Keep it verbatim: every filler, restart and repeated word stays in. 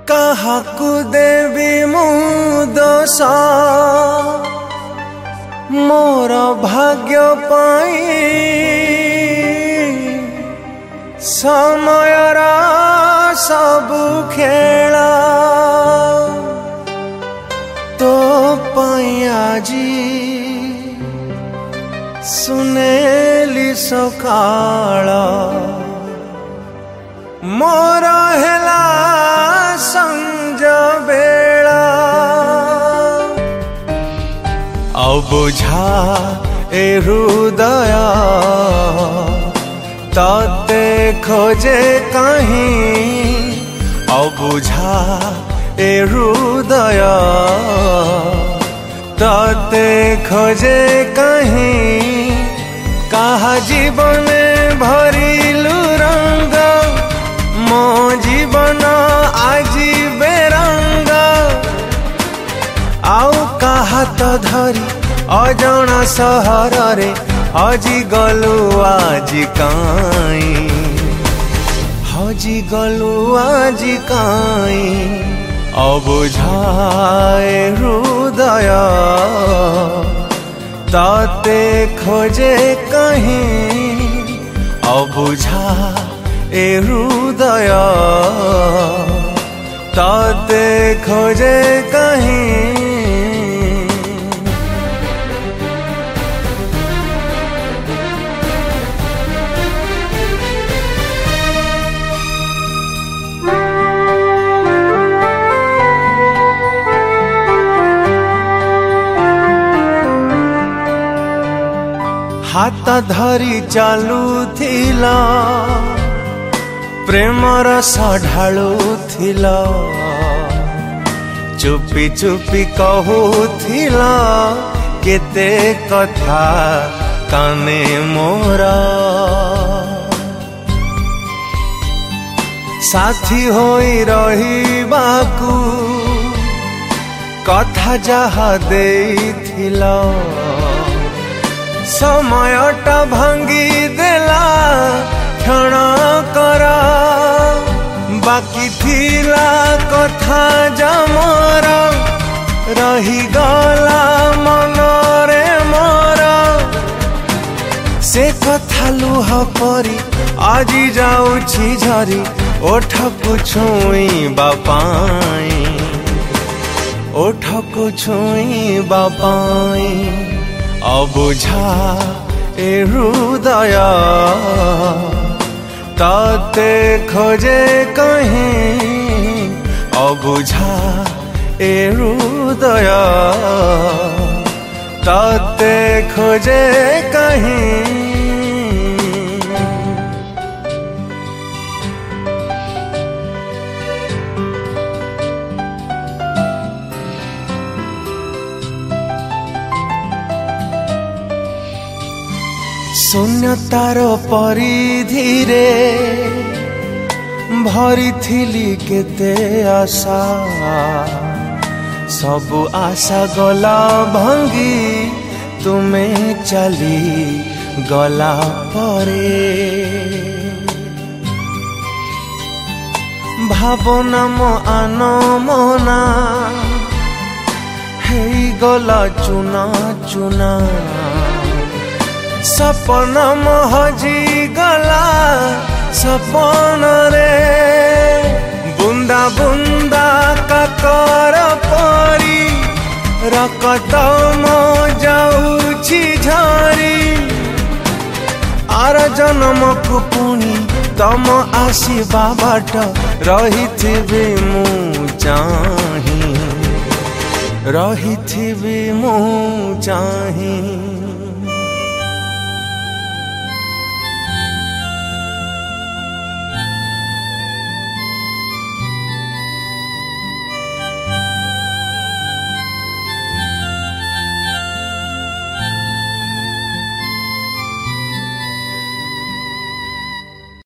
काहाकू देवी मु दोष मोर भाग्य पाई समयर सबु खेला तो पाई आजी सुनेली सकाळ मोर हेला संज बेला अब बुझा ए हृदय तते खोजे कहीं अब बुझा ए हृदय तते खोजे कहीं कहा जीवन भरिलु रंग मो जीवन आजी बेरंग आउ कहा तो धरी अजणा सहर रे हजी गलु आजी काई हजी गलु आजी काई अबुझाए हृदय ताते खोजे कहीं अबुझा ए हृदय ताते खोजे कहीं हाथ धरी चालू थिला प्रेमर सढालू थिला चुपी चुपी कहूथिला केते कथा काने मोरा साथी होई रहिबाकू कथा जहा देइथिला समयटा भांगी देला क्षण करा बाकी थिला कथा जमर रही गला मनरे मोर से कथा लुह परी आजी जाउछि झरी ओठकु छुई बापाई ओठकु छुई बापाई अबुझा ए हृदय ताते खोजे कहीं अबुझा ए हृदय ताते खोजे कहीं शून्यतार परिधिरे भरी थिली केते आशा सबु आशा गला भांगी तुमे चली गला परे भावना मो आनो मोना हेई गला चुना चुना सपना महजी गला सपन रे बुंदा बुंदा काकर परी रकत मो जाउछि झरी आर जन्म को पुणी तम आसीबा बाट रहिथिबि मु चाही रहिथिबि मु चाही।